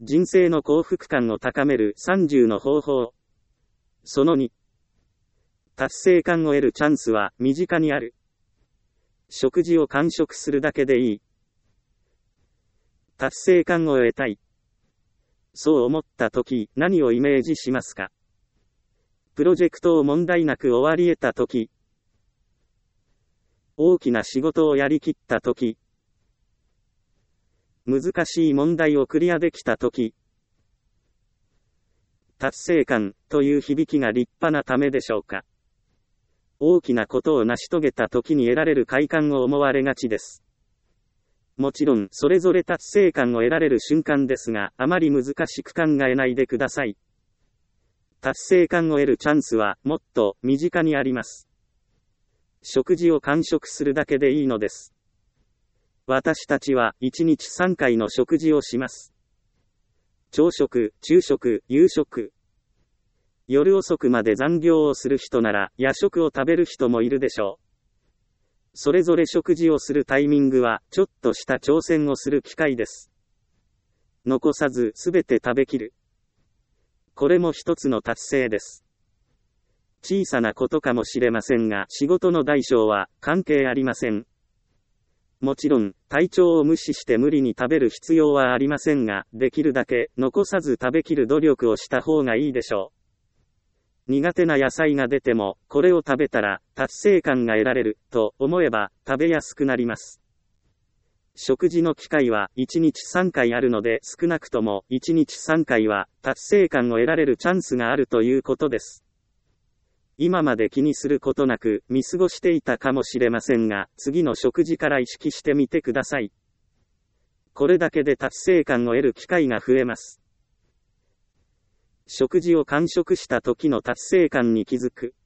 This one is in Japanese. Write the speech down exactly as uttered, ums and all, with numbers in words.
人生の幸福感を高めるさんじゅうの方法。そのに。達成感を得るチャンスは身近にある。食事を完食するだけでいい。達成感を得たい。そう思ったとき、何をイメージしますか？プロジェクトを問題なく終わり得たとき。大きな仕事をやりきったとき。難しい問題をクリアできたとき。達成感という響きが立派なためでしょうか。大きなことを成し遂げた時に得られる快感を思われがちです。もちろん、それぞれ達成感を得られる瞬間ですが、あまり難しく考えないでください。達成感を得るチャンスは、もっと身近にあります。食事を完食するだけでいいのです。私たちはいちにちさんかいの食事をします。朝食、昼食、夕食。夜遅くまで残業をする人なら夜食を食べる人もいるでしょう。それぞれ食事をするタイミングはちょっとした挑戦をする機会です。残さずすべて食べきる。これも一つの達成です。小さなことかもしれませんが、仕事の大小は関係ありません。もちろん、体調を無視して無理に食べる必要はありませんが、できるだけ残さず食べきる努力をした方がいいでしょう。苦手な野菜が出ても、これを食べたら達成感が得られると思えば食べやすくなります。食事の機会はいちにちさんかいあるので、少なくともいちにちさんかいは達成感を得られるチャンスがあるということです。今まで気にすることなく見過ごしていたかもしれませんが、次の食事から意識してみてください。これだけで達成感を得る機会が増えます。食事を完食した時の達成感に気づく。